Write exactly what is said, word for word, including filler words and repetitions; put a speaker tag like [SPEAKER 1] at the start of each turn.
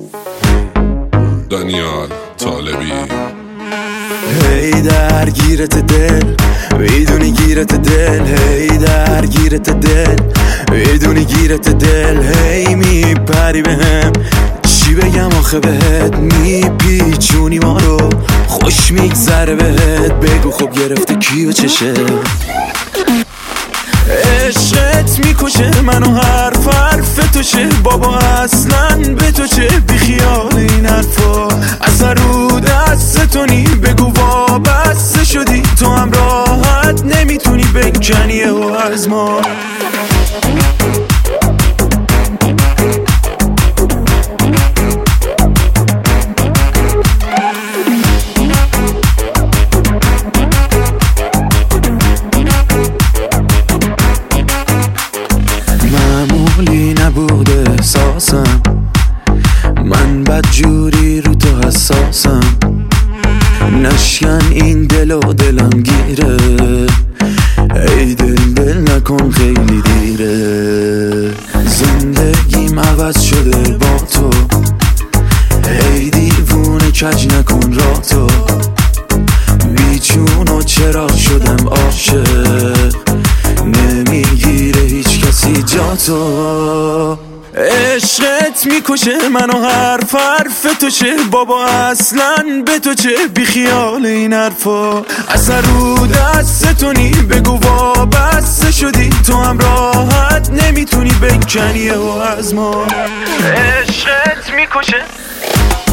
[SPEAKER 1] دانیال طالبی.
[SPEAKER 2] هی درگیرت دل میدونی گیرت دل، هی درگیرت دل میدونی گیرت دل، هی میپری بهم چی بگم آخه بهت، میپیچونی ما رو خوش میگذره بهت، بگو خب گرفته کی و چشه. عشقت میکشه منو حرف حرف توشه بابا، اصلا به تو چه بیخیال این حرفا، اصلا رو دست تو نی بگو وابسته شدی تو هم راحت نمیتونی بکنی و از ما. معمولی نبوده احساسم، من بدجوری رو تو حساسم، نشکن این دل و دلم گیره، ای دل دل نکن خیلی دیره، زندگیم عوض شده با تو، ای دیوونه کج نکن را تو، بیچون و چرا شدم عاشق، نمیگیره هیچ کسی جا تو. عشقت میکشه منو حرف حرف توشه بابا، اصلا به تو چه بیخیال این حرفا، اصلا رو دست تو نی بگو وابسته شدی تو هم راحت نمیتونی بکنی و از ما. عشقت میکشه